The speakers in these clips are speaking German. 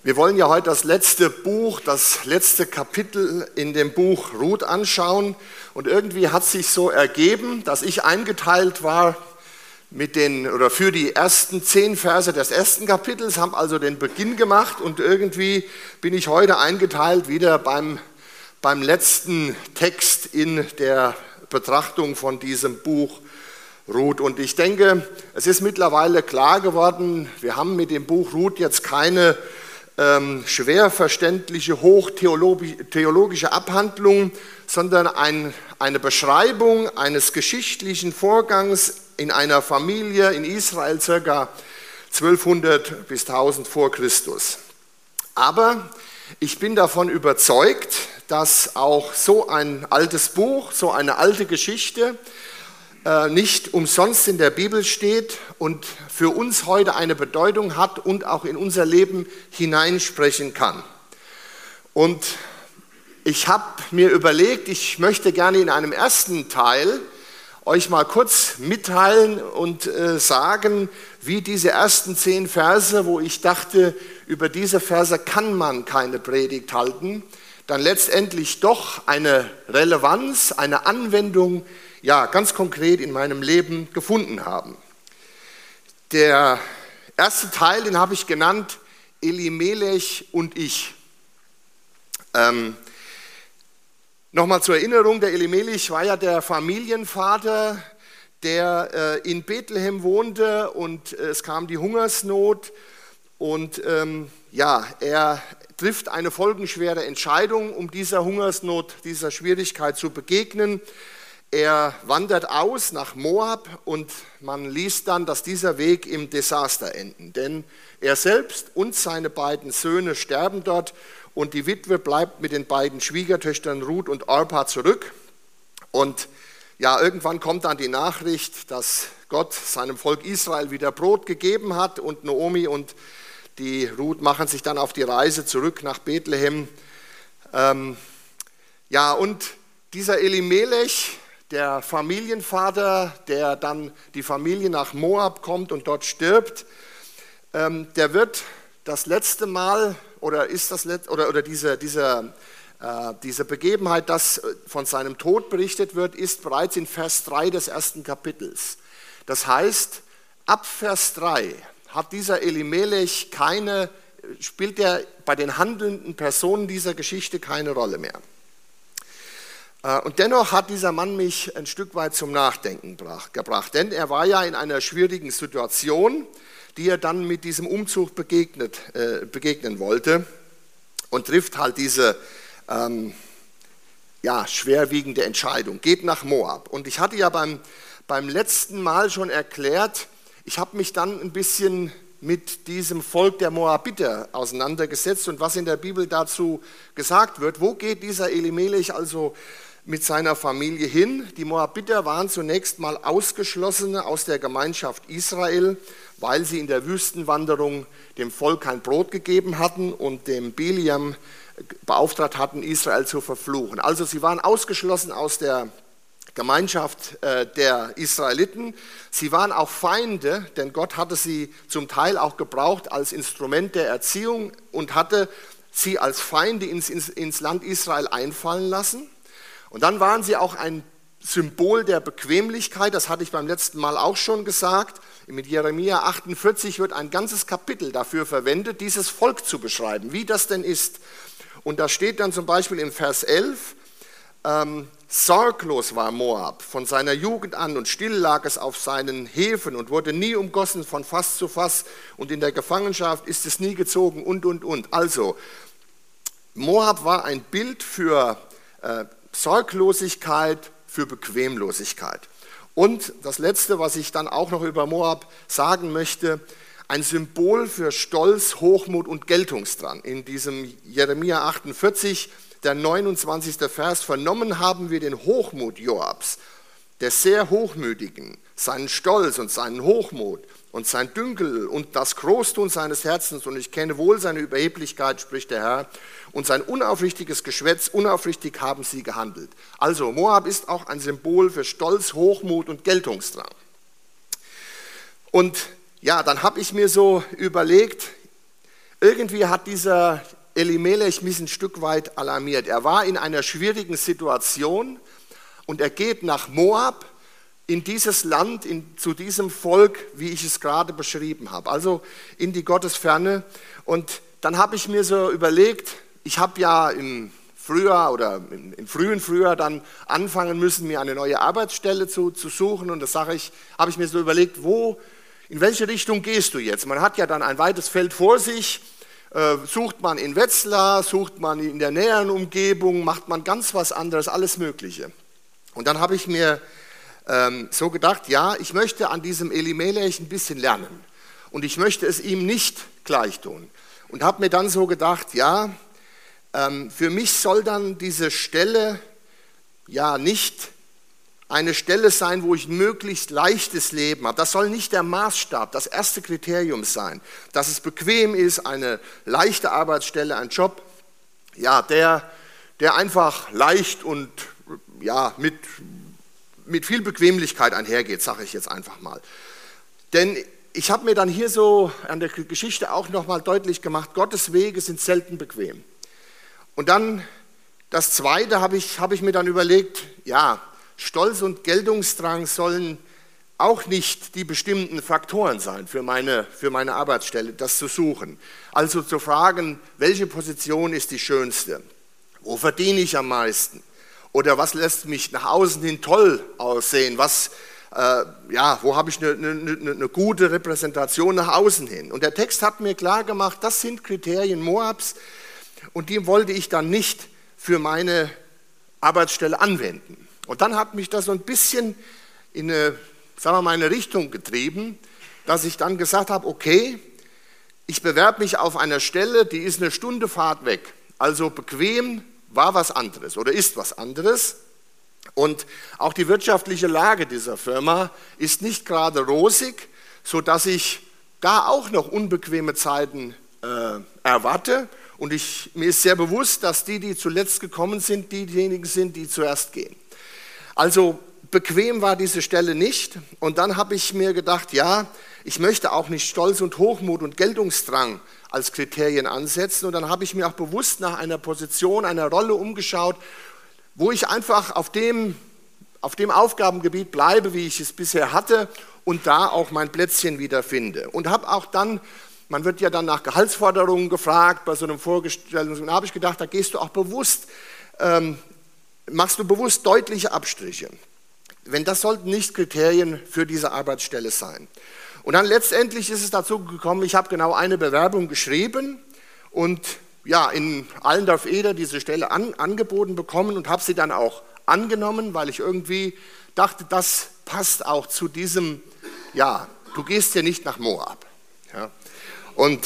Wir wollen ja heute das letzte Buch, das letzte Kapitel in dem Buch Ruth anschauen. Und irgendwie hat sich so ergeben, dass ich eingeteilt war für die ersten 10 Verse des ersten Kapitels, haben also den Beginn gemacht und irgendwie bin ich heute eingeteilt wieder beim letzten Text in der Betrachtung von diesem Buch Ruth. Und ich denke, es ist mittlerweile klar geworden, wir haben mit dem Buch Ruth jetzt keine schwer verständliche, hochtheologische Abhandlung, sondern eine Beschreibung eines geschichtlichen Vorgangs in einer Familie in Israel ca. 1200 bis 1000 vor Christus. Aber ich bin davon überzeugt, dass auch so ein altes Buch, so eine alte Geschichte nicht umsonst in der Bibel steht und für uns heute eine Bedeutung hat und auch in unser Leben hineinsprechen kann. Und ich habe mir überlegt, ich möchte gerne in einem ersten Teil euch mal kurz mitteilen und sagen, wie diese ersten 10 Verse, wo ich dachte, über diese Verse kann man keine Predigt halten, dann letztendlich doch eine Relevanz, eine Anwendung, ja, ganz konkret in meinem Leben gefunden haben. Der erste Teil, den habe ich genannt, Elimelech und ich. Nochmal zur Erinnerung, der Elimelech war ja der Familienvater, der in Bethlehem wohnte und es kam die Hungersnot und er trifft eine folgenschwere Entscheidung, um dieser Hungersnot, dieser Schwierigkeit zu begegnen. Er wandert aus nach Moab und man liest dann, dass dieser Weg im Desaster enden. Denn er selbst und seine beiden Söhne sterben dort und die Witwe bleibt mit den beiden Schwiegertöchtern Ruth und Orpa zurück. Und ja, irgendwann kommt dann die Nachricht, dass Gott seinem Volk Israel wieder Brot gegeben hat und Naomi und die Ruth machen sich dann auf die Reise zurück nach Bethlehem. Und dieser Elimelech, der Familienvater, der dann die Familie nach Moab kommt und dort stirbt, der wird das letzte Mal diese Begebenheit, das von seinem Tod berichtet wird, ist bereits in Vers 3 des ersten Kapitels. Das heißt, ab Vers 3 hat dieser Elimelech spielt er bei den handelnden Personen dieser Geschichte keine Rolle mehr. Und dennoch hat dieser Mann mich ein Stück weit zum Nachdenken gebracht, denn er war ja in einer schwierigen Situation, die er dann mit diesem Umzug begegnen wollte und trifft halt diese schwerwiegende Entscheidung, geht nach Moab. Und ich hatte ja beim letzten Mal schon erklärt, ich habe mich dann ein bisschen mit diesem Volk der Moabiter auseinandergesetzt und was in der Bibel dazu gesagt wird. Wo geht dieser Elimelech also mit seiner Familie hin? Die Moabiter waren zunächst mal Ausgeschlossene aus der Gemeinschaft Israel, weil sie in der Wüstenwanderung dem Volk kein Brot gegeben hatten und dem Biliam beauftragt hatten, Israel zu verfluchen. Also sie waren ausgeschlossen aus der Gemeinschaft der Israeliten. Sie waren auch Feinde, denn Gott hatte sie zum Teil auch gebraucht als Instrument der Erziehung und hatte sie als Feinde ins Land Israel einfallen lassen. Und dann waren sie auch ein Symbol der Bequemlichkeit, das hatte ich beim letzten Mal auch schon gesagt. Mit Jeremia 48 wird ein ganzes Kapitel dafür verwendet, dieses Volk zu beschreiben, wie das denn ist. Und da steht dann zum Beispiel im Vers 11, sorglos war Moab von seiner Jugend an und still lag es auf seinen Häfen und wurde nie umgossen von Fass zu Fass und in der Gefangenschaft ist es nie gezogen und. Also, Moab war ein Bild für Sorglosigkeit, für Bequemlosigkeit. Und das Letzte, was ich dann auch noch über Moab sagen möchte, ein Symbol für Stolz, Hochmut und Geltungsdrang. In diesem Jeremia 48, der 29. Vers, vernommen haben wir den Hochmut Joabs, des sehr Hochmütigen, seinen Stolz und seinen Hochmut und sein Dünkel und das Großtun seines Herzens und ich kenne wohl seine Überheblichkeit, spricht der Herr, und sein unaufrichtiges Geschwätz, unaufrichtig haben sie gehandelt. Also Moab ist auch ein Symbol für Stolz, Hochmut und Geltungsdrang. Und ja, dann habe ich mir so überlegt, irgendwie hat dieser Elimelech mich ein Stück weit alarmiert. Er war in einer schwierigen Situation und er geht nach Moab, in dieses Land, zu diesem Volk, wie ich es gerade beschrieben habe, also in die Gottesferne. Und dann habe ich mir so überlegt, ich habe ja im Frühjahr oder im frühen Frühjahr dann anfangen müssen, mir eine neue Arbeitsstelle zu suchen. Und das habe ich mir so überlegt, in welche Richtung gehst du jetzt? Man hat ja dann ein weites Feld vor sich. Sucht man in Wetzlar, sucht man in der näheren Umgebung, macht man ganz was anderes, alles Mögliche. Und dann habe ich mir so gedacht, ja, ich möchte an diesem Elimelech ein bisschen lernen und ich möchte es ihm nicht gleich tun. Und habe mir dann so gedacht, ja, für mich soll dann diese Stelle ja nicht eine Stelle sein, wo ich ein möglichst leichtes Leben habe. Das soll nicht der Maßstab, das erste Kriterium sein, dass es bequem ist, eine leichte Arbeitsstelle, ein Job, ja, der einfach leicht und ja, mit viel Bequemlichkeit einhergeht, sage ich jetzt einfach mal. Denn ich habe mir dann hier so an der Geschichte auch nochmal deutlich gemacht, Gottes Wege sind selten bequem. Und dann das Zweite habe ich mir dann überlegt, ja, Stolz und Geltungsdrang sollen auch nicht die bestimmten Faktoren sein für meine Arbeitsstelle, das zu suchen. Also zu fragen, welche Position ist die schönste? Wo verdiene ich am meisten? Oder was lässt mich nach außen hin toll aussehen? Wo habe ich eine gute Repräsentation nach außen hin? Und der Text hat mir klar gemacht, das sind Kriterien Moabs und die wollte ich dann nicht für meine Arbeitsstelle anwenden. Und dann hat mich das so ein bisschen in eine Richtung getrieben, dass ich dann gesagt habe, okay, ich bewerbe mich auf einer Stelle, die ist eine Stunde Fahrt weg. Also bequem war was anderes oder ist was anderes. Und auch die wirtschaftliche Lage dieser Firma ist nicht gerade rosig, sodass ich da auch noch unbequeme Zeiten erwarte. Und mir ist sehr bewusst, dass die zuletzt gekommen sind, diejenigen sind, die zuerst gehen. Also bequem war diese Stelle nicht. Und dann habe ich mir gedacht, ja, ich möchte auch nicht Stolz und Hochmut und Geltungsdrang als Kriterien ansetzen. Und dann habe ich mir auch bewusst nach einer Position, einer Rolle umgeschaut, wo ich einfach auf dem Aufgabengebiet bleibe, wie ich es bisher hatte und da auch mein Plätzchen wieder finde. Und habe auch dann, man wird ja dann nach Gehaltsforderungen gefragt bei so einem Vorgestellten, und da habe ich gedacht, da gehst du auch bewusst, machst du bewusst deutliche Abstriche. Das sollten nicht Kriterien für diese Arbeitsstelle sein. Und dann letztendlich ist es dazu gekommen, ich habe genau eine Bewerbung geschrieben und ja, in Allendorf-Eder diese Stelle angeboten bekommen und habe sie dann auch angenommen, weil ich irgendwie dachte, das passt auch zu diesem, ja, du gehst ja nicht nach Moab. Ja. Und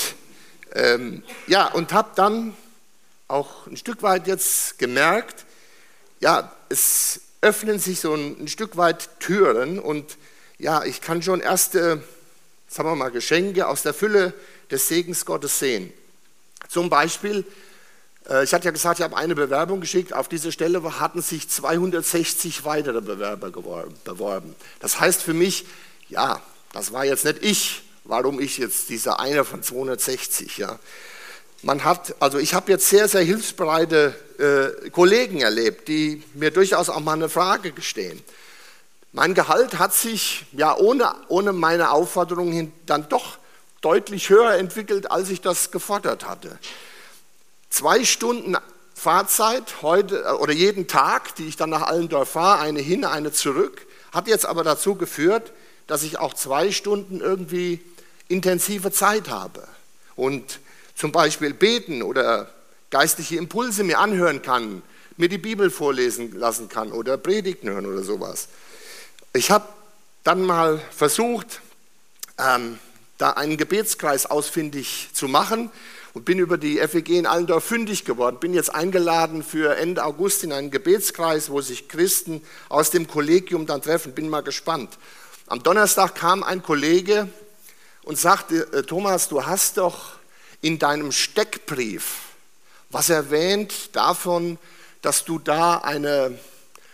habe dann auch ein Stück weit jetzt gemerkt, ja, es öffnen sich so ein Stück weit Türen und ja, ich kann schon erste, sagen wir mal, Geschenke aus der Fülle des Segens Gottes sehen. Zum Beispiel, ich hatte ja gesagt, ich habe eine Bewerbung geschickt, auf diese Stelle hatten sich 260 weitere Bewerber beworben. Das heißt für mich, ja, das war jetzt nicht ich, warum ich jetzt dieser eine von 260, ja. Ich habe jetzt sehr, sehr hilfsbereite Kollegen erlebt, die mir durchaus auch mal eine Frage stellen. Mein Gehalt hat sich ja ohne meine Aufforderung hin dann doch deutlich höher entwickelt, als ich das gefordert hatte. 2 Stunden Fahrzeit heute oder jeden Tag, die ich dann nach Allendorf fahre, eine hin, eine zurück, hat jetzt aber dazu geführt, dass ich auch 2 Stunden irgendwie intensive Zeit habe und zum Beispiel beten oder geistliche Impulse mir anhören kann, mir die Bibel vorlesen lassen kann oder Predigten hören oder sowas. Ich habe dann mal versucht, da einen Gebetskreis ausfindig zu machen und bin über die FEG in Allendorf fündig geworden. Bin jetzt eingeladen für Ende August in einen Gebetskreis, wo sich Christen aus dem Kollegium dann treffen. Bin mal gespannt. Am Donnerstag kam ein Kollege und sagte, Thomas, du hast doch in deinem Steckbrief was erwähnt davon, dass du da eine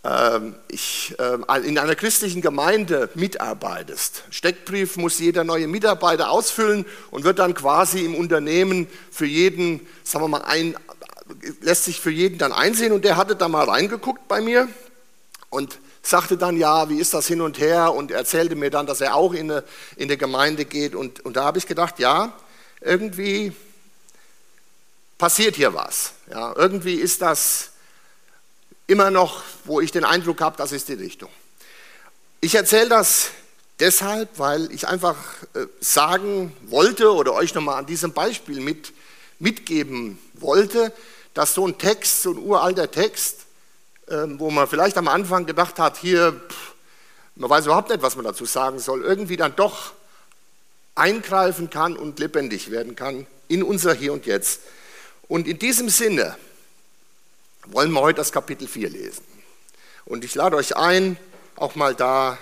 in einer christlichen Gemeinde mitarbeitest. Steckbrief muss jeder neue Mitarbeiter ausfüllen und wird dann quasi im Unternehmen für jeden, sagen wir mal, lässt sich für jeden dann einsehen. Und der hatte da mal reingeguckt bei mir und sagte dann, ja, wie ist das hin und her, und erzählte mir dann, dass er auch in eine Gemeinde geht. Und da habe ich gedacht, ja, irgendwie passiert hier was. Ja, irgendwie ist das immer noch, wo ich den Eindruck habe, das ist die Richtung. Ich erzähle das deshalb, weil ich einfach sagen wollte oder euch nochmal an diesem Beispiel mitgeben wollte, dass so ein Text, so ein uralter Text, wo man vielleicht am Anfang gedacht hat, man weiß überhaupt nicht, was man dazu sagen soll, irgendwie dann doch eingreifen kann und lebendig werden kann in unser Hier und Jetzt. Und in diesem Sinne wollen wir heute das Kapitel 4 lesen. Und ich lade euch ein, auch mal da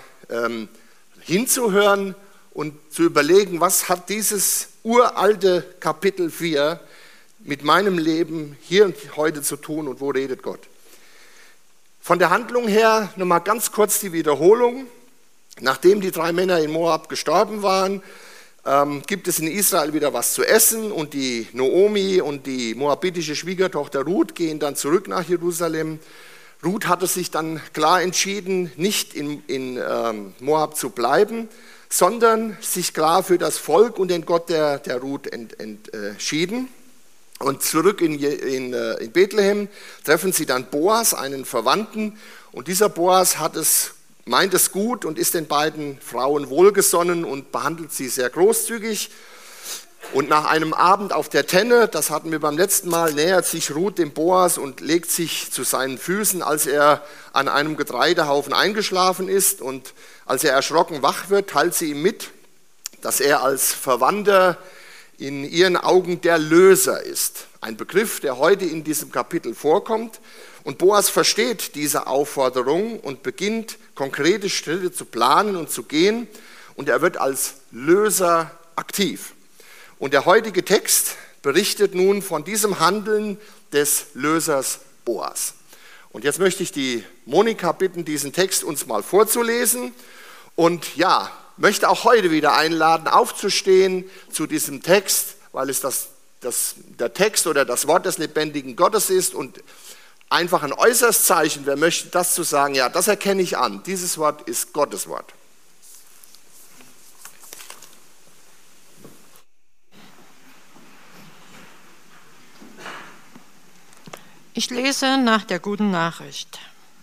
hinzuhören und zu überlegen, was hat dieses uralte Kapitel 4 mit meinem Leben hier und heute zu tun und wo redet Gott. Von der Handlung her nochmal ganz kurz die Wiederholung. Nachdem die 3 Männer in Moab gestorben waren, gibt es in Israel wieder was zu essen, und die Naomi und die moabitische Schwiegertochter Ruth gehen dann zurück nach Jerusalem. Ruth hatte sich dann klar entschieden, nicht in Moab zu bleiben, sondern sich klar für das Volk und den Gott der Ruth entschieden. Und zurück in Bethlehem treffen sie dann Boas, einen Verwandten, und dieser Boas meint es gut und ist den beiden Frauen wohlgesonnen und behandelt sie sehr großzügig. Und nach einem Abend auf der Tenne, das hatten wir beim letzten Mal, nähert sich Ruth dem Boas und legt sich zu seinen Füßen, als er an einem Getreidehaufen eingeschlafen ist. Und als er erschrocken wach wird, teilt sie ihm mit, dass er als Verwandter in ihren Augen der Löser ist. Ein Begriff, der heute in diesem Kapitel vorkommt. Und Boas versteht diese Aufforderung und beginnt, konkrete Schritte zu planen und zu gehen. Und er wird als Löser aktiv. Und der heutige Text berichtet nun von diesem Handeln des Lösers Boas. Und jetzt möchte ich die Monika bitten, diesen Text uns mal vorzulesen. Und ja, möchte auch heute wieder einladen, aufzustehen zu diesem Text, weil es der Text oder das Wort des lebendigen Gottes ist, und einfach ein äußeres Zeichen, wer möchte das zu sagen, ja, das erkenne ich an, dieses Wort ist Gottes Wort. Ich lese nach der guten Nachricht.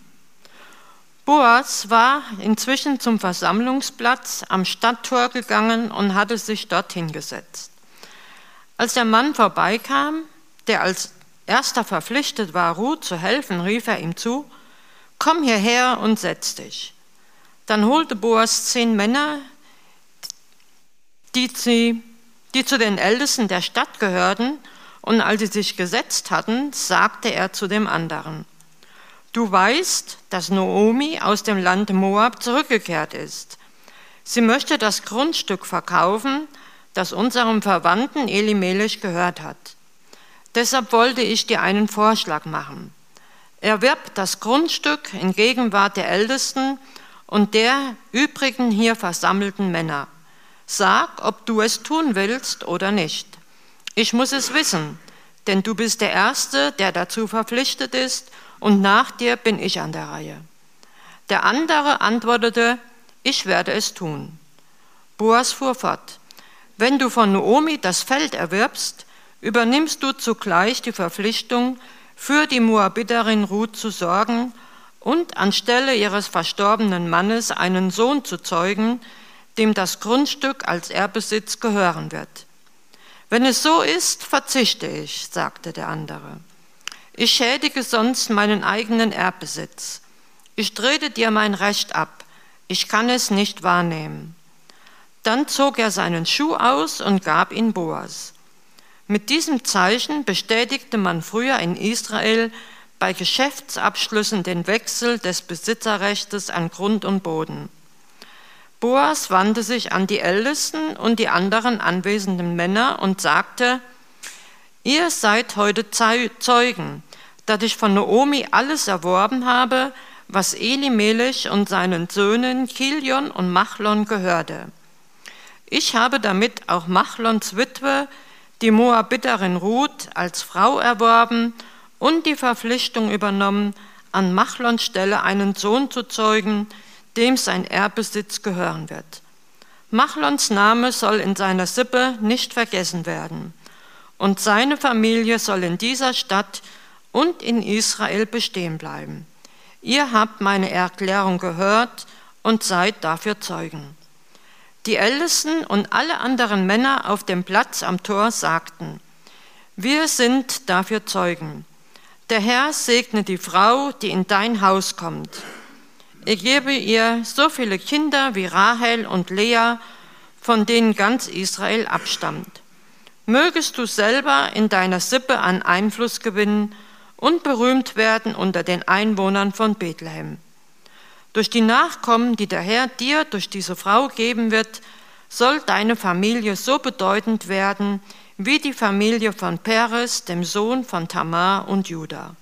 Boas war inzwischen zum Versammlungsplatz am Stadttor gegangen und hatte sich dort hingesetzt. Als der Mann vorbeikam, der als erster verpflichtet war, Ruth zu helfen, rief er ihm zu: Komm hierher und setz dich. Dann holte Boas 10 Männer, die zu den Ältesten der Stadt gehörten, und als sie sich gesetzt hatten, sagte er zu dem anderen: Du weißt, dass Naomi aus dem Land Moab zurückgekehrt ist. Sie möchte das Grundstück verkaufen, das unserem Verwandten Elimelech gehört hat. Deshalb wollte ich dir einen Vorschlag machen. Erwirb das Grundstück in Gegenwart der Ältesten und der übrigen hier versammelten Männer. Sag, ob du es tun willst oder nicht. Ich muss es wissen, denn du bist der Erste, der dazu verpflichtet ist, und nach dir bin ich an der Reihe. Der andere antwortete: Ich werde es tun. Boas fuhr fort: Wenn du von Naomi das Feld erwirbst, übernimmst du zugleich die Verpflichtung, für die Moabiterin Ruth zu sorgen und anstelle ihres verstorbenen Mannes einen Sohn zu zeugen, dem das Grundstück als Erbbesitz gehören wird. Wenn es so ist, verzichte ich, sagte der andere. Ich schädige sonst meinen eigenen Erbbesitz. Ich trete dir mein Recht ab. Ich kann es nicht wahrnehmen. Dann zog er seinen Schuh aus und gab ihn Boas. Mit diesem Zeichen bestätigte man früher in Israel bei Geschäftsabschlüssen den Wechsel des Besitzerrechtes an Grund und Boden. Boas wandte sich an die Ältesten und die anderen anwesenden Männer und sagte: Ihr seid heute Zeugen, dass ich von Naomi alles erworben habe, was Elimelech und seinen Söhnen Chilion und Machlon gehörte. Ich habe damit auch Machlons Witwe, die Moabiterin Ruth, als Frau erworben und die Verpflichtung übernommen, an Machlons Stelle einen Sohn zu zeugen, dem sein Erbbesitz gehören wird. Machlons Name soll in seiner Sippe nicht vergessen werden, und seine Familie soll in dieser Stadt und in Israel bestehen bleiben. Ihr habt meine Erklärung gehört und seid dafür Zeugen. Die Ältesten und alle anderen Männer auf dem Platz am Tor sagten: Wir sind dafür Zeugen. Der Herr segne die Frau, die in dein Haus kommt. Er gebe ihr so viele Kinder wie Rahel und Lea, von denen ganz Israel abstammt. Mögest du selber in deiner Sippe an Einfluss gewinnen und berühmt werden unter den Einwohnern von Bethlehem. Durch die Nachkommen, die der Herr dir durch diese Frau geben wird, soll deine Familie so bedeutend werden wie die Familie von Peres, dem Sohn von Tamar und Juda.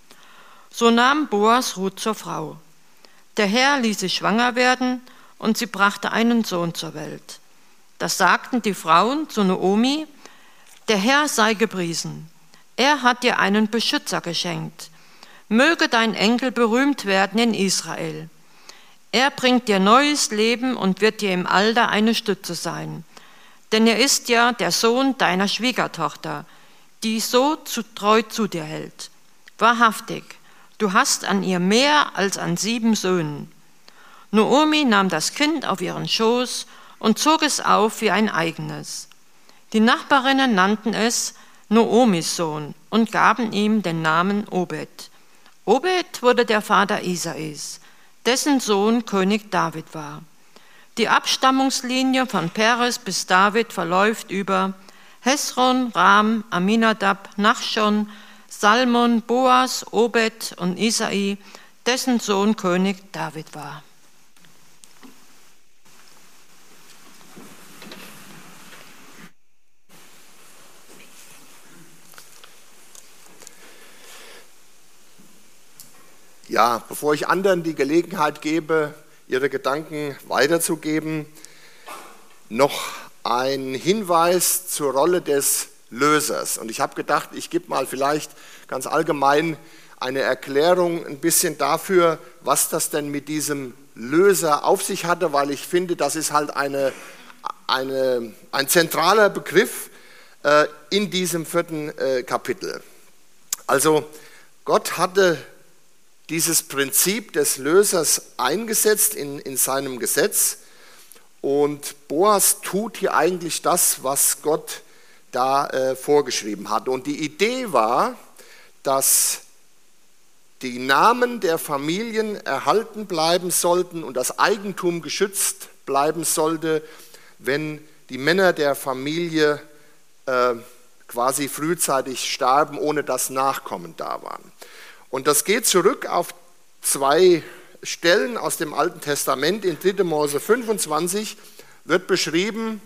So nahm Boas Ruth zur Frau. Der Herr ließ sie schwanger werden und sie brachte einen Sohn zur Welt. Das sagten die Frauen zu Naomi: Der Herr sei gepriesen. Er hat dir einen Beschützer geschenkt. Möge dein Enkel berühmt werden in Israel. Er bringt dir neues Leben und wird dir im Alter eine Stütze sein. Denn er ist ja der Sohn deiner Schwiegertochter, die so treu zu dir hält. Wahrhaftig, du hast an ihr mehr als an 7 Söhnen. Naomi nahm das Kind auf ihren Schoß und zog es auf wie ein eigenes. Die Nachbarinnen nannten es Naomis Sohn und gaben ihm den Namen Obed. Obed wurde der Vater Isais, dessen Sohn König David war. Die Abstammungslinie von Peres bis David verläuft über Hesron, Ram, Aminadab, Nachschon, Salmon, Boas, Obed und Isai, dessen Sohn König David war. Ja, bevor ich anderen die Gelegenheit gebe, ihre Gedanken weiterzugeben, noch ein Hinweis zur Rolle des Lösers. Und ich habe gedacht, ich gebe mal vielleicht ganz allgemein eine Erklärung ein bisschen dafür, was das denn mit diesem Löser auf sich hatte, weil ich finde, das ist halt ein zentraler Begriff in diesem 4. Kapitel. Also Gott hatte dieses Prinzip des Lösers eingesetzt in seinem Gesetz, und Boas tut hier eigentlich das, was Gott da vorgeschrieben hat. Und die Idee war, dass die Namen der Familien erhalten bleiben sollten und das Eigentum geschützt bleiben sollte, wenn die Männer der Familie quasi frühzeitig starben, ohne dass Nachkommen da waren. Und das geht zurück auf 2 Stellen aus dem Alten Testament. In 3. Mose 25 wird beschrieben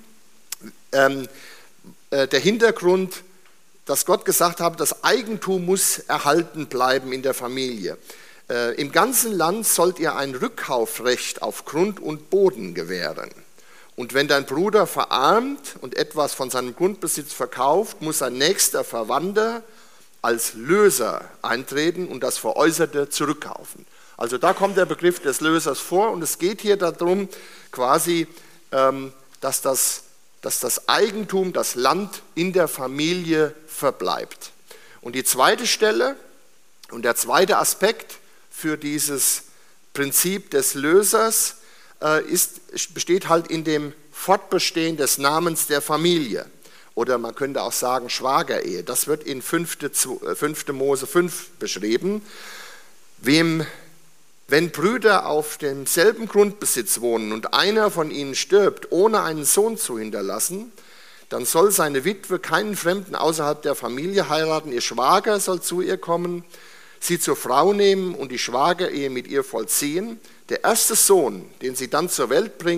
der Hintergrund, dass Gott gesagt hat, das Eigentum muss erhalten bleiben in der Familie. Im ganzen Land sollt ihr ein Rückkaufrecht auf Grund und Boden gewähren. Und wenn dein Bruder verarmt und etwas von seinem Grundbesitz verkauft, muss sein nächster Verwandter als Löser eintreten und das Veräußerte zurückkaufen. Also da kommt der Begriff des Lösers vor, und es geht hier darum, quasi, dass das Eigentum, das Land in der Familie verbleibt. Und die zweite Stelle und der zweite Aspekt für dieses Prinzip des Lösers besteht halt in dem Fortbestehen des Namens der Familie. Oder man könnte auch sagen Schwagerehe. Das wird in 5. Mose 5 beschrieben. Wenn Brüder auf demselben Grundbesitz wohnen und einer von ihnen stirbt, ohne einen Sohn zu hinterlassen, dann soll seine Witwe keinen Fremden außerhalb der Familie heiraten. Ihr Schwager soll zu ihr kommen, sie zur Frau nehmen und die Schwagerehe mit ihr vollziehen. Der erste Sohn, den sie dann zur Welt bringt,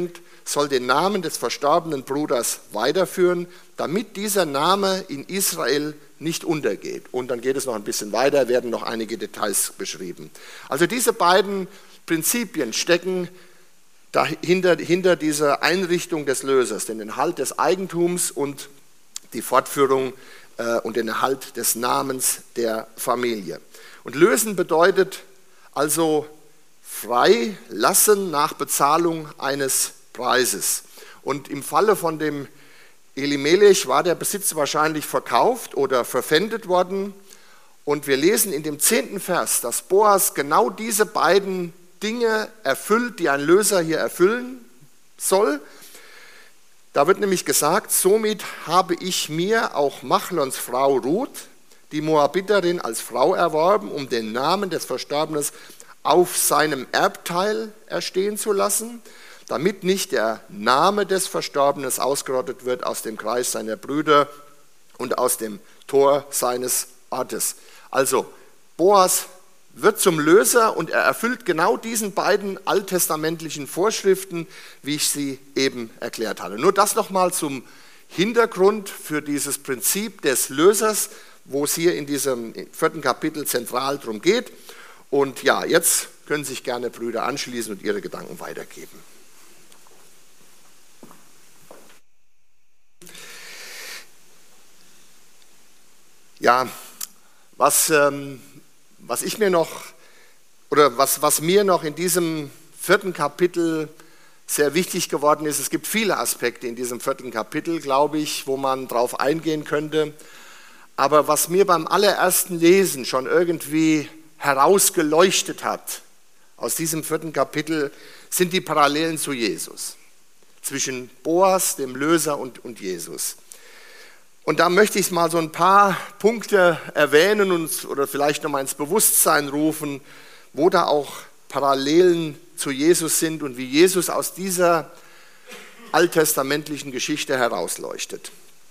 soll den Namen des verstorbenen Bruders weiterführen, damit dieser Name in Israel nicht untergeht. Und dann geht es noch ein bisschen weiter, werden noch einige Details beschrieben. Also diese beiden Prinzipien stecken hinter dieser Einrichtung des Lösers, den Erhalt des Eigentums und die Fortführung und den Erhalt des Namens der Familie. Und lösen bedeutet also frei lassen nach Bezahlung eines Preises. Und im Falle von dem Elimelech war der Besitz wahrscheinlich verkauft oder verpfändet worden. Und wir lesen in dem 10. Vers, dass Boas genau diese beiden Dinge erfüllt, die ein Löser hier erfüllen soll. Da wird nämlich gesagt, somit habe ich mir auch Machlons Frau Ruth, die Moabiterin, als Frau erworben, um den Namen des Verstorbenen auf seinem Erbteil erstehen zu lassen, damit nicht der Name des Verstorbenen ausgerottet wird aus dem Kreis seiner Brüder und aus dem Tor seines Ortes. Also Boas wird zum Löser und er erfüllt genau diesen beiden alttestamentlichen Vorschriften, wie ich sie eben erklärt hatte. Nur das nochmal zum Hintergrund für dieses Prinzip des Lösers, wo es hier in diesem 4. Kapitel zentral drum geht. Und ja, jetzt können sich gerne Brüder anschließen und ihre Gedanken weitergeben. Ja, was mir noch in diesem 4. Kapitel sehr wichtig geworden ist, es gibt viele Aspekte in diesem 4. Kapitel, glaube ich, wo man drauf eingehen könnte. Aber was mir beim allerersten Lesen schon irgendwie herausgeleuchtet hat aus diesem 4. Kapitel, sind die Parallelen zu Jesus, zwischen Boas, dem Löser, und Jesus. Und da möchte ich mal so ein paar Punkte erwähnen oder vielleicht nochmal ins Bewusstsein rufen, wo da auch Parallelen zu Jesus sind und wie Jesus aus dieser alttestamentlichen Geschichte herausleuchtet.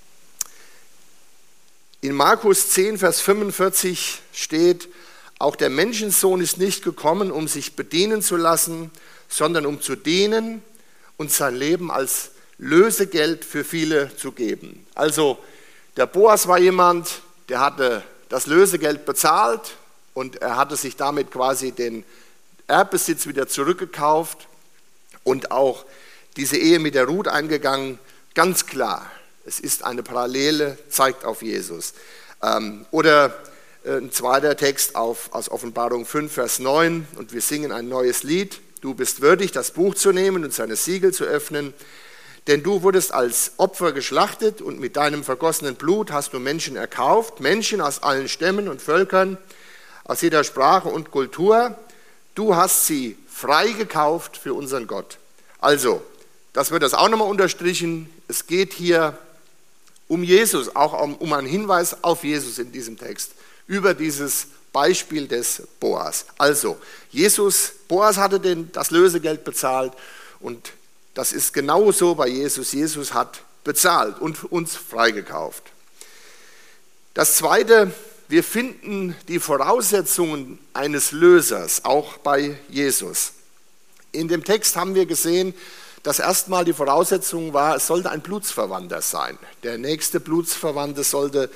In Markus 10, Vers 45 steht, auch der Menschensohn ist nicht gekommen, um sich bedienen zu lassen, sondern um zu dienen und sein Leben als Lösegeld für viele zu geben. Also der Boas war jemand, der hatte das Lösegeld bezahlt und er hatte sich damit quasi den Erbbesitz wieder zurückgekauft und auch diese Ehe mit der Ruth eingegangen. Ganz klar, es ist eine Parallele, zeigt auf Jesus. Oder ein zweiter Text aus Offenbarung 5, Vers 9, und wir singen ein neues Lied. Du bist würdig, das Buch zu nehmen und seine Siegel zu öffnen, denn du wurdest als Opfer geschlachtet und mit deinem vergossenen Blut hast du Menschen erkauft, Menschen aus allen Stämmen und Völkern, aus jeder Sprache und Kultur. Du hast sie freigekauft für unseren Gott. Also, das wird das auch nochmal unterstrichen. Es geht hier um Jesus, auch um einen Hinweis auf Jesus in diesem Text, über dieses Beispiel des Boas. Also, Boas hatte das Lösegeld bezahlt und das ist genauso bei Jesus. Jesus hat bezahlt und uns freigekauft. Das Zweite, wir finden die Voraussetzungen eines Lösers auch bei Jesus. In dem Text haben wir gesehen, dass erstmal die Voraussetzung war, es sollte ein Blutsverwandter sein. Der nächste Blutsverwandte sollte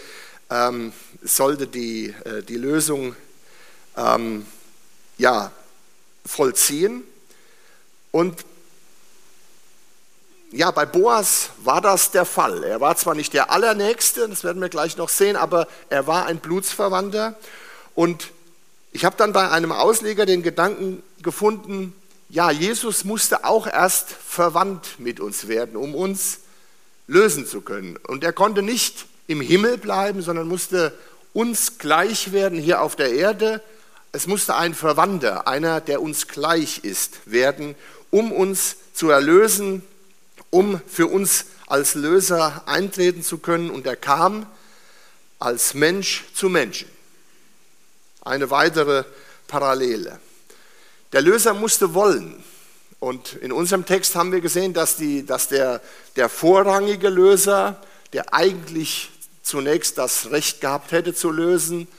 die Lösung vollziehen. Und ja, bei Boas war das der Fall. Er war zwar nicht der Allernächste, das werden wir gleich noch sehen, aber er war ein Blutsverwandter. Und ich habe dann bei einem Ausleger den Gedanken gefunden, ja, Jesus musste auch erst verwandt mit uns werden, um uns lösen zu können. Und er konnte nicht im Himmel bleiben, sondern musste uns gleich werden hier auf der Erde. Es musste ein Verwandter, einer, der uns gleich ist, werden, um uns zu erlösen, um für uns als Löser eintreten zu können. Und er kam als Mensch zu Menschen. Eine weitere Parallele. Der Löser musste wollen. Und in unserem Text haben wir gesehen, dass der vorrangige Löser, der eigentlich zunächst das Recht gehabt hätte zu lösen,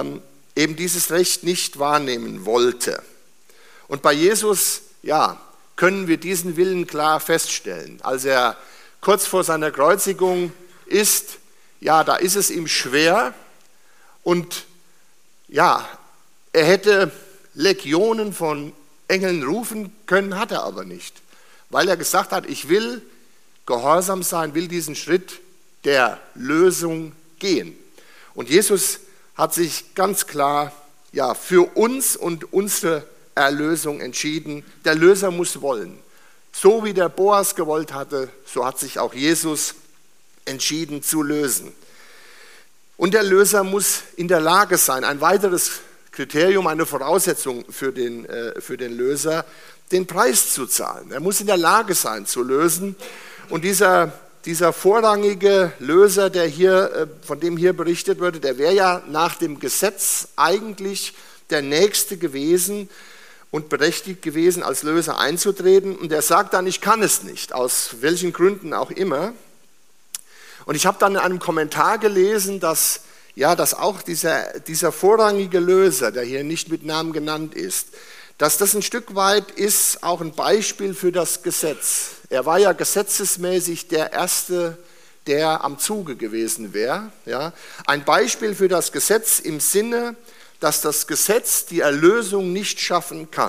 eben dieses Recht nicht wahrnehmen wollte. Und bei Jesus, ja, können wir diesen Willen klar feststellen. Als er kurz vor seiner Kreuzigung ist, ja, da ist es ihm schwer und ja, er hätte Legionen von Engeln rufen können, hat er aber nicht, weil er gesagt hat, ich will gehorsam sein, will diesen Schritt der Lösung gehen. Und Jesus hat sich ganz klar ja, für uns und unsere Erlösung entschieden. Der Löser muss wollen. So wie der Boas gewollt hatte, so hat sich auch Jesus entschieden zu lösen. Und der Löser muss in der Lage sein, ein weiteres Kriterium, eine Voraussetzung für den Löser, den Preis zu zahlen. Er muss in der Lage sein zu lösen. Und dieser vorrangige Löser, von dem hier berichtet wurde, der wäre ja nach dem Gesetz eigentlich der Nächste gewesen und berechtigt gewesen, als Löser einzutreten. Und er sagt dann, ich kann es nicht, aus welchen Gründen auch immer. Und ich habe dann in einem Kommentar gelesen, dass auch dieser vorrangige Löser, der hier nicht mit Namen genannt ist, dass das ein Stück weit ist auch ein Beispiel für das Gesetz. Er war ja gesetzesmäßig der Erste, der am Zuge gewesen wäre. Ja. Ein Beispiel für das Gesetz im Sinne, dass das Gesetz die Erlösung nicht schaffen kann.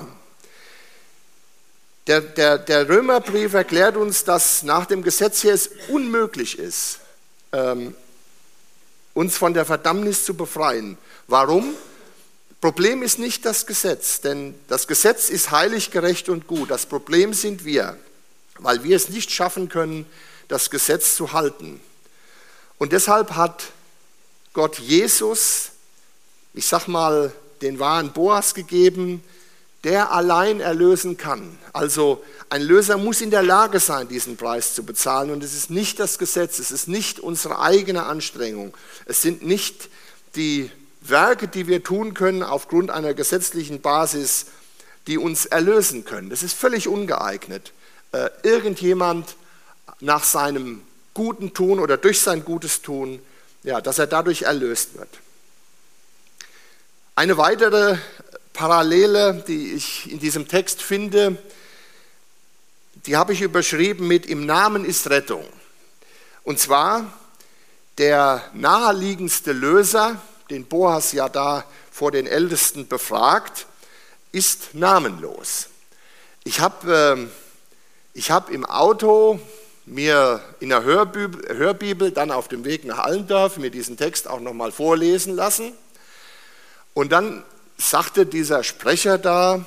Der Römerbrief erklärt uns, dass nach dem Gesetz her es unmöglich ist, uns von der Verdammnis zu befreien. Warum? Problem ist nicht das Gesetz, denn das Gesetz ist heilig, gerecht und gut. Das Problem sind wir, weil wir es nicht schaffen können, das Gesetz zu halten. Und deshalb hat Gott Jesus, ich sag mal, den wahren Boas gegeben, der allein erlösen kann. Also ein Löser muss in der Lage sein, diesen Preis zu bezahlen. Und es ist nicht das Gesetz, es ist nicht unsere eigene Anstrengung. Es sind nicht die Werke, die wir tun können aufgrund einer gesetzlichen Basis, die uns erlösen können. Das ist völlig ungeeignet. Irgendjemand nach seinem guten Tun oder durch sein gutes Tun, ja, dass er dadurch erlöst wird. Eine weitere Parallele, die ich in diesem Text finde, die habe ich überschrieben mit "Im Namen ist Rettung". Und zwar der naheliegendste Löser, den Boas ja da vor den Ältesten befragt, ist namenlos. Ich habe im Auto mir in der Hörbibel dann auf dem Weg nach Allendorf mir diesen Text auch nochmal vorlesen lassen. Und dann sagte dieser Sprecher da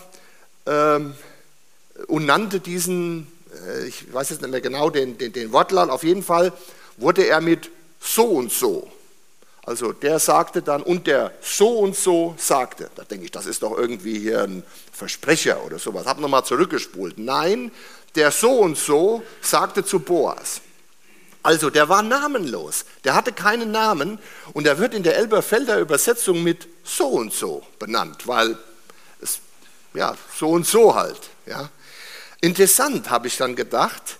und nannte diesen, ich weiß jetzt nicht mehr genau den Wortlaut, auf jeden Fall wurde er mit so und so. Also der sagte dann, und der so und so sagte. Da denke ich, das ist doch irgendwie hier ein Versprecher oder sowas. Habe nochmal zurückgespult. Nein, der so und so sagte zu Boas. Also der war namenlos, der hatte keinen Namen und er wird in der Elberfelder Übersetzung mit so und so benannt, weil es, ja, so und so halt. Ja. Interessant, habe ich dann gedacht.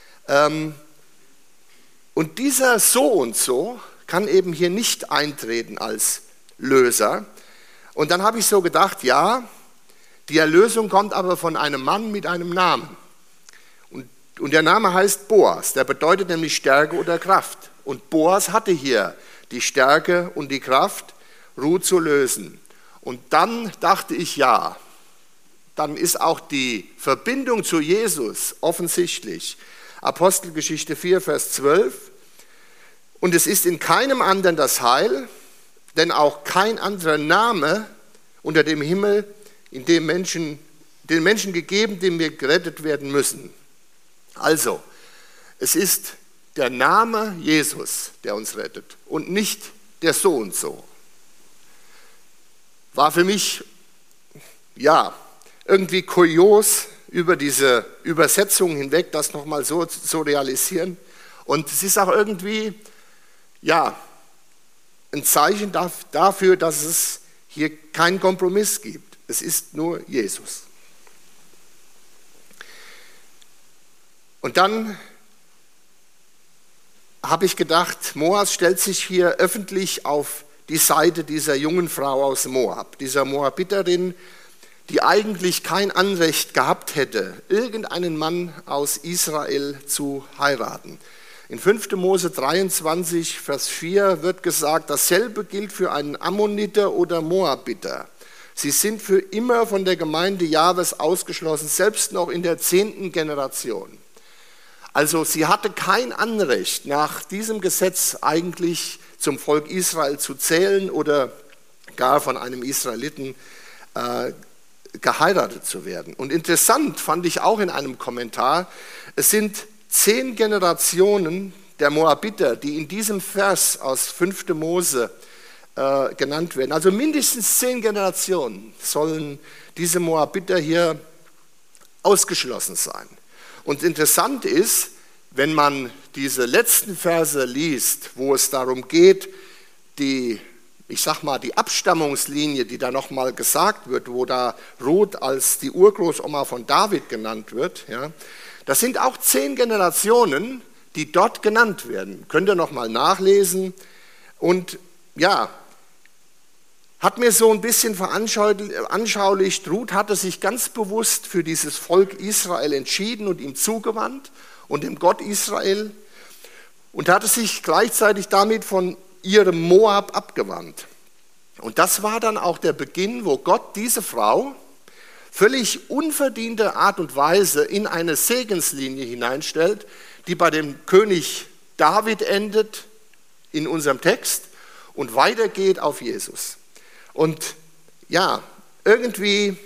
Und dieser so und so kann eben hier nicht eintreten als Löser. Und dann habe ich so gedacht, ja, die Erlösung kommt aber von einem Mann mit einem Namen. Und der Name heißt Boas, der bedeutet nämlich Stärke oder Kraft. Und Boas hatte hier die Stärke und die Kraft, Ruth zu lösen. Und dann dachte ich, ja, dann ist auch die Verbindung zu Jesus offensichtlich. Apostelgeschichte 4, Vers 12. Und es ist in keinem anderen das Heil, denn auch kein anderer Name unter dem Himmel, in dem den Menschen gegeben, dem wir gerettet werden müssen. Also, es ist der Name Jesus, der uns rettet und nicht der so und so. War für mich, ja, irgendwie kurios, über diese Übersetzung hinweg das nochmal so zu realisieren. Und es ist auch irgendwie, ja, ein Zeichen dafür, dass es hier keinen Kompromiss gibt. Es ist nur Jesus. Und dann habe ich gedacht, Boas stellt sich hier öffentlich auf die Seite dieser jungen Frau aus Moab, dieser Moabiterin, die eigentlich kein Anrecht gehabt hätte, irgendeinen Mann aus Israel zu heiraten. In 5. Mose 23, Vers 4 wird gesagt, dasselbe gilt für einen Ammoniter oder Moabiter. Sie sind für immer von der Gemeinde Jahwes ausgeschlossen, selbst noch in der 10. Generation. Also sie hatte kein Anrecht, nach diesem Gesetz eigentlich zum Volk Israel zu zählen oder gar von einem Israeliten geheiratet zu werden. Und interessant fand ich auch in einem Kommentar, es sind 10 Generationen der Moabiter, die in diesem Vers aus 5. Mose genannt werden. Also mindestens 10 Generationen sollen diese Moabiter hier ausgeschlossen sein. Und interessant ist, wenn man diese letzten Verse liest, wo es darum geht, die Abstammungslinie, die da nochmal gesagt wird, wo da Ruth als die Urgroßoma von David genannt wird, ja, das sind auch 10 Generationen, die dort genannt werden. Könnt ihr nochmal nachlesen. Und ja, hat mir so ein bisschen veranschaulicht, Ruth hatte sich ganz bewusst für dieses Volk Israel entschieden und ihm zugewandt und dem Gott Israel und hatte sich gleichzeitig damit von ihrem Moab abgewandt. Und das war dann auch der Beginn, wo Gott diese Frau völlig unverdiente Art und Weise in eine Segenslinie hineinstellt, die bei dem König David endet in unserem Text und weitergeht auf Jesus. Und ja, irgendwie,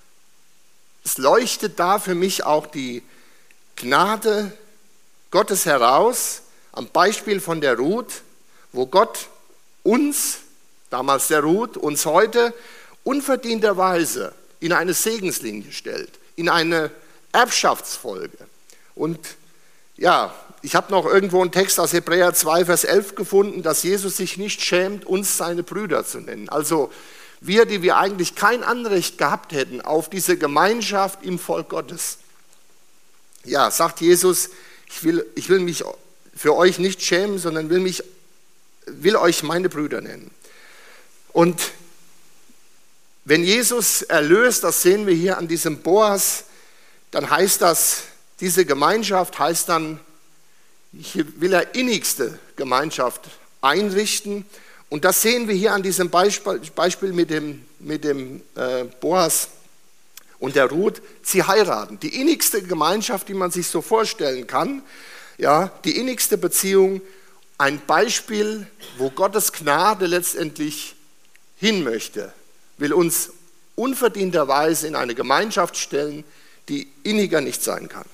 es leuchtet da für mich auch die Gnade Gottes heraus, am Beispiel von der Ruth, wo Gott uns, damals der Ruth, uns heute unverdienterweise in eine Segenslinie stellt, in eine Erbschaftsfolge. Und ja, ich habe noch irgendwo einen Text aus Hebräer 2, Vers 11 gefunden, dass Jesus sich nicht schämt, uns seine Brüder zu nennen. Also wir, die wir eigentlich kein Anrecht gehabt hätten auf diese Gemeinschaft im Volk Gottes. Ja, sagt Jesus, ich will mich für euch nicht schämen, sondern will euch meine Brüder nennen. Und wenn Jesus erlöst, das sehen wir hier an diesem Boas, dann heißt das, diese Gemeinschaft heißt dann, hier will er innigste Gemeinschaft einrichten. Und das sehen wir hier an diesem Beispiel mit dem Boas und der Ruth. Sie heiraten. Die innigste Gemeinschaft, die man sich so vorstellen kann. Ja, die innigste Beziehung. Ein Beispiel, wo Gottes Gnade letztendlich hin möchte. Will uns unverdienterweise in eine Gemeinschaft stellen, die inniger nicht sein kann.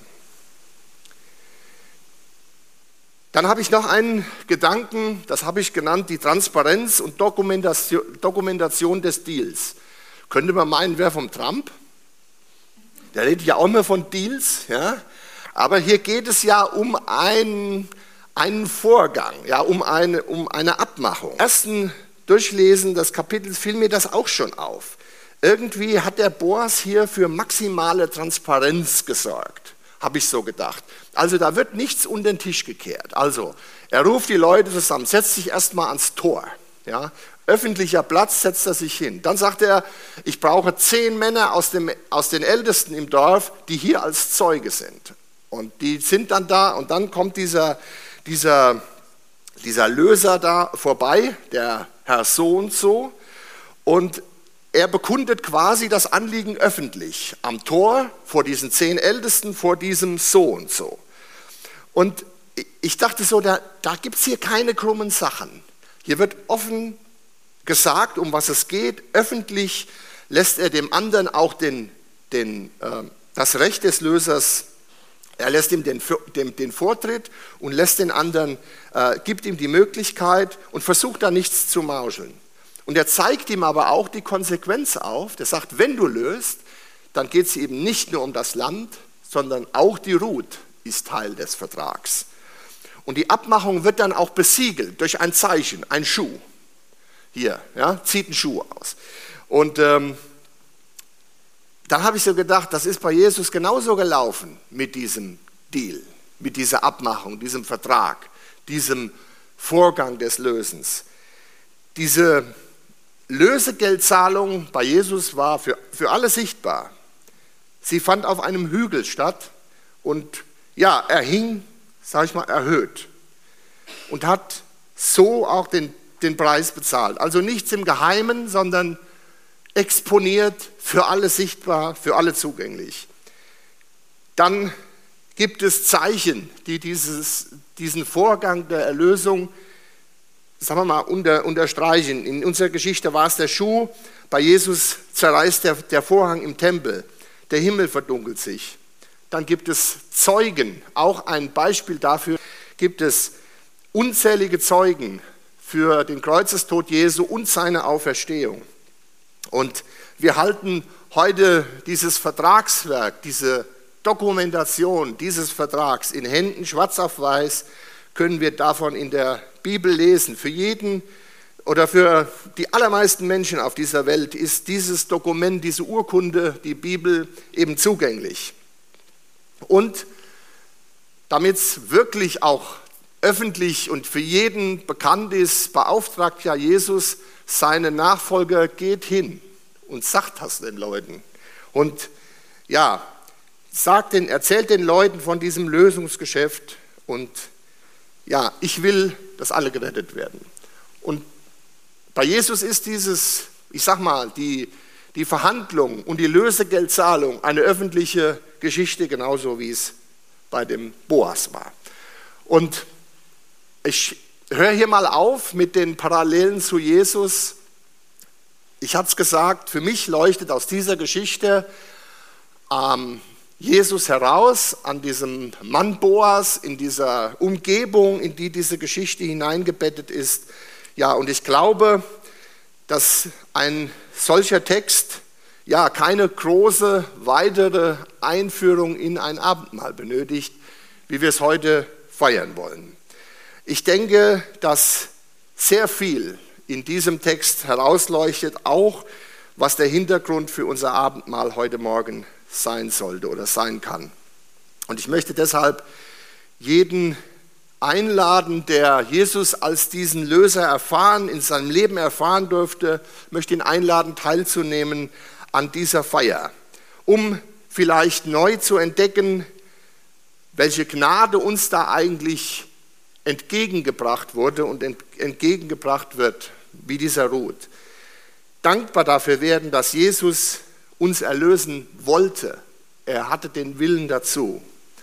Dann habe ich noch einen Gedanken, das habe ich genannt, die Transparenz und Dokumentation des Deals. Könnte man meinen, wer vom Trump? Der redet ja auch immer von Deals, ja? Aber hier geht es ja um einen Vorgang, ja, um eine Abmachung. Im ersten Durchlesen des Kapitels fiel mir das auch schon auf. Irgendwie hat der Boas hier für maximale Transparenz gesorgt, habe ich so gedacht. Also da wird nichts unter den Tisch gekehrt. Also er ruft die Leute zusammen, setzt sich erstmal ans Tor. Ja, öffentlicher Platz, setzt er sich hin. Dann sagt er, ich brauche 10 Männer aus den Ältesten im Dorf, die hier als Zeuge sind. Und die sind dann da und dann kommt dieser Löser da vorbei, der Herr so und so, und er bekundet quasi das Anliegen öffentlich am Tor vor diesen 10 Ältesten, vor diesem so und so. Und ich dachte so, da gibt es hier keine krummen Sachen. Hier wird offen gesagt, um was es geht. Öffentlich lässt er dem anderen auch das Recht des Lösers, er lässt ihm den Vortritt und lässt den anderen, gibt ihm die Möglichkeit und versucht da nichts zu mauscheln. Und er zeigt ihm aber auch die Konsequenz auf. Der sagt, wenn du löst, dann geht es eben nicht nur um das Land, sondern auch die Ruth ist Teil des Vertrags. Und die Abmachung wird dann auch besiegelt durch ein Zeichen, ein Schuh. Hier, ja, zieht einen Schuh aus. Und dann habe ich so gedacht, das ist bei Jesus genauso gelaufen mit diesem Deal, mit dieser Abmachung, diesem Vertrag, diesem Vorgang des Lösens. Diese Lösegeldzahlung bei Jesus war für alle sichtbar. Sie fand auf einem Hügel statt und ja, er hing, sage ich mal, erhöht und hat so auch den Preis bezahlt. Also nichts im Geheimen, sondern exponiert, für alle sichtbar, für alle zugänglich. Dann gibt es Zeichen, die diesen Vorgang der Erlösung, sagen wir mal, unterstreichen. In unserer Geschichte war es der Schuh, bei Jesus zerreißt der Vorhang im Tempel, der Himmel verdunkelt sich. Dann gibt es Zeugen, auch ein Beispiel dafür, gibt es unzählige Zeugen für den Kreuzestod Jesu und seine Auferstehung. Und wir halten heute dieses Vertragswerk, diese Dokumentation dieses Vertrags in Händen, schwarz auf weiß, können wir davon in der Bibel lesen. Für jeden oder für die allermeisten Menschen auf dieser Welt ist dieses Dokument, diese Urkunde, die Bibel eben zugänglich. Und damit es wirklich auch öffentlich und für jeden bekannt ist, beauftragt ja Jesus seine Nachfolger, geht hin und sagt das den Leuten. Und ja, erzählt den Leuten von diesem Lösungsgeschäft und ja, ich will, dass alle gerettet werden. Und bei Jesus ist dieses, ich sag mal, die Verhandlung und die Lösegeldzahlung eine öffentliche Geschichte, genauso wie es bei dem Boas war. Und ich höre hier mal auf mit den Parallelen zu Jesus. Ich hatte es gesagt, für mich leuchtet aus dieser Geschichte Jesus heraus, an diesem Mann Boas, in dieser Umgebung, in die diese Geschichte hineingebettet ist. Ja, und ich glaube, dass ein solcher Text ja keine große weitere Einführung in ein Abendmahl benötigt, wie wir es heute feiern wollen. Ich denke, dass sehr viel in diesem Text herausleuchtet, auch was der Hintergrund für unser Abendmahl heute Morgen sein sollte oder sein kann. Und ich möchte deshalb jeden einladen, der Jesus als diesen Löser in seinem Leben erfahren durfte, möchte ihn einladen, teilzunehmen an dieser Feier, um vielleicht neu zu entdecken, welche Gnade uns da eigentlich entgegengebracht wurde und entgegengebracht wird, wie dieser Ruth. Dankbar dafür werden, dass Jesus uns erlösen wollte. Er hatte den Willen dazu.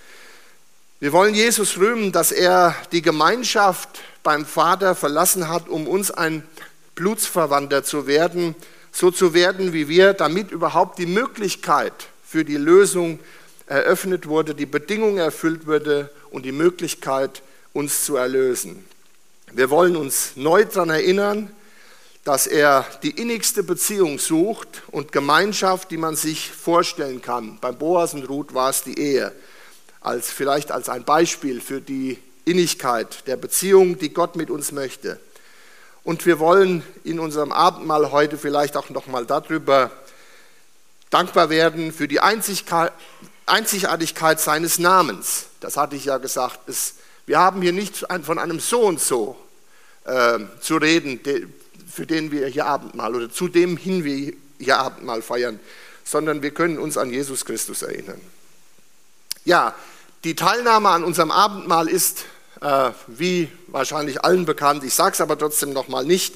Wir wollen Jesus rühmen, dass er die Gemeinschaft beim Vater verlassen hat, um uns ein Blutsverwandter zu werden, so zu werden wie wir, damit überhaupt die Möglichkeit für die Lösung eröffnet wurde, die Bedingung erfüllt wurde und die Möglichkeit, uns zu erlösen. Wir wollen uns neu daran erinnern, dass er die innigste Beziehung sucht und Gemeinschaft, die man sich vorstellen kann. Beim Boas und Ruth war es die Ehe, vielleicht als ein Beispiel für die Innigkeit der Beziehung, die Gott mit uns möchte. Und wir wollen in unserem Abendmahl heute vielleicht auch nochmal darüber dankbar werden für die Einzigartigkeit seines Namens. Das hatte ich ja gesagt. Wir haben hier nicht von einem so und so zu reden, für den wir hier Abendmahl oder zu dem hin wir hier Abendmahl feiern, sondern wir können uns an Jesus Christus erinnern. Ja, die Teilnahme an unserem Abendmahl ist, wie wahrscheinlich allen bekannt, ich sage es aber trotzdem nochmal nicht,